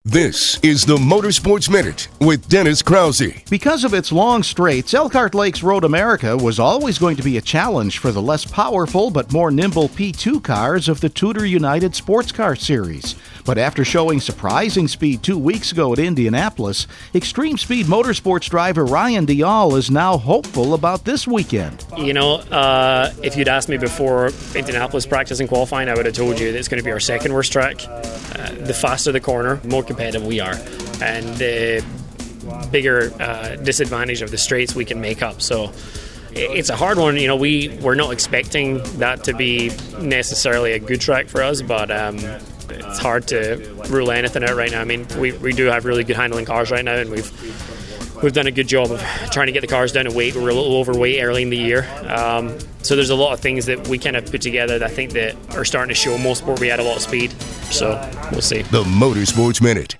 This is the Motorsports Minute with Dennis Krause. Because of its long straights, Elkhart Lakes Road America was always going to be a challenge for the less powerful but more nimble P2 cars of the Tudor United Sports Car Series. But after showing surprising speed 2 weeks ago at Indianapolis, Extreme Speed Motorsports driver Ryan Dial is now hopeful about this weekend. You know, if you'd asked me before Indianapolis practice and qualifying, I would have told you that it's going to be our second worst track. The faster the corner, the more competitive we are, and the bigger disadvantage of the straights we can make up. So it's a hard one. You know, we're not expecting that to be necessarily a good track for us, but it's hard to rule anything out right now. I mean, we do have really good handling cars right now, and we've done a good job of trying to get the cars down to weight. We were a little overweight early in the year. So there's a lot of things that we kind of put together that I think that are starting to show. Most sport we had a lot of speed. So we'll see. The Motorsports Minute.